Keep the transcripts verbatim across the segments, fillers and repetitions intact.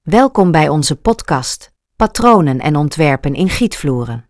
Welkom bij onze podcast, Patronen en ontwerpen in gietvloeren.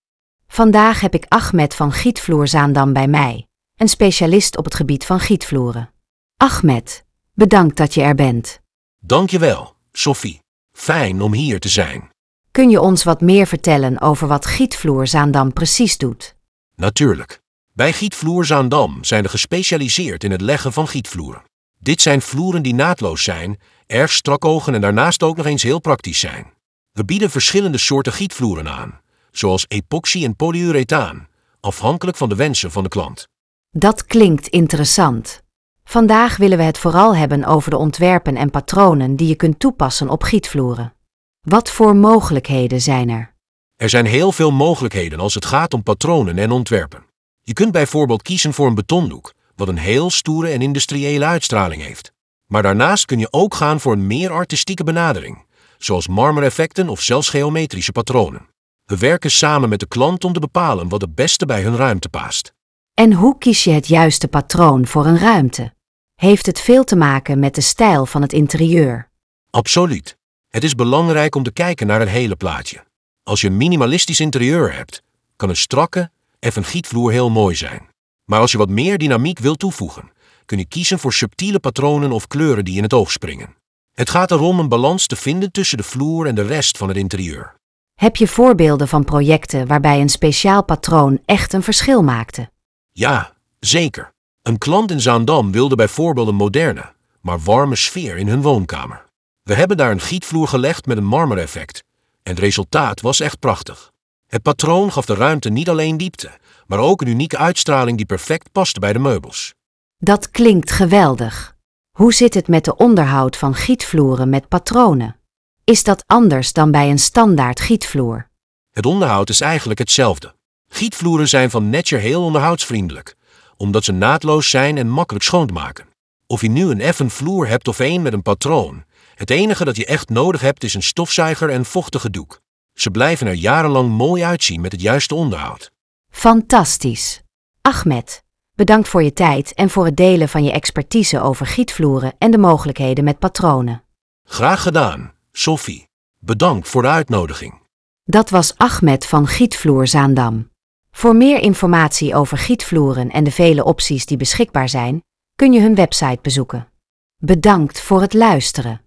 Vandaag heb ik Ahmed van Gietvloer Zaandam bij mij, een specialist op het gebied van gietvloeren. Ahmed, bedankt dat je er bent. Dankjewel, Sophie. Fijn om hier te zijn. Kun je ons wat meer vertellen over wat Gietvloer Zaandam precies doet? Natuurlijk. Bij Gietvloer Zaandam zijn we gespecialiseerd in het leggen van gietvloeren. Dit zijn vloeren die naadloos zijn, erg strak ogen en daarnaast ook nog eens heel praktisch zijn. We bieden verschillende soorten gietvloeren aan, zoals epoxy en polyurethaan, afhankelijk van de wensen van de klant. Dat klinkt interessant. Vandaag willen we het vooral hebben over de ontwerpen en patronen die je kunt toepassen op gietvloeren. Wat voor mogelijkheden zijn er? Er zijn heel veel mogelijkheden als het gaat om patronen en ontwerpen. Je kunt bijvoorbeeld kiezen voor een betondoek, wat een heel stoere en industriële uitstraling heeft. Maar daarnaast kun je ook gaan voor een meer artistieke benadering, zoals marmereffecten of zelfs geometrische patronen. We werken samen met de klant om te bepalen wat het beste bij hun ruimte past. En hoe kies je het juiste patroon voor een ruimte? Heeft het veel te maken met de stijl van het interieur? Absoluut. Het is belangrijk om te kijken naar het hele plaatje. Als je een minimalistisch interieur hebt, kan een strakke, effen gietvloer heel mooi zijn. Maar als je wat meer dynamiek wilt toevoegen, kun je kiezen voor subtiele patronen of kleuren die in het oog springen. Het gaat erom een balans te vinden tussen de vloer en de rest van het interieur. Heb je voorbeelden van projecten waarbij een speciaal patroon echt een verschil maakte? Ja, zeker. Een klant in Zaandam wilde bijvoorbeeld een moderne, maar warme sfeer in hun woonkamer. We hebben daar een gietvloer gelegd met een marmereffect en het resultaat was echt prachtig. Het patroon gaf de ruimte niet alleen diepte, maar ook een unieke uitstraling die perfect paste bij de meubels. Dat klinkt geweldig. Hoe zit het met de onderhoud van gietvloeren met patronen? Is dat anders dan bij een standaard gietvloer? Het onderhoud is eigenlijk hetzelfde. Gietvloeren zijn van nature heel onderhoudsvriendelijk, omdat ze naadloos zijn en makkelijk schoon te maken. Of je nu een effen vloer hebt of één met een patroon, het enige dat je echt nodig hebt is een stofzuiger en vochtige doek. Ze blijven er jarenlang mooi uitzien met het juiste onderhoud. Fantastisch. Ahmed, bedankt voor je tijd en voor het delen van je expertise over gietvloeren en de mogelijkheden met patronen. Graag gedaan, Sophie. Bedankt voor de uitnodiging. Dat was Ahmed van Gietvloer Zaandam. Voor meer informatie over gietvloeren en de vele opties die beschikbaar zijn, kun je hun website bezoeken. Bedankt voor het luisteren.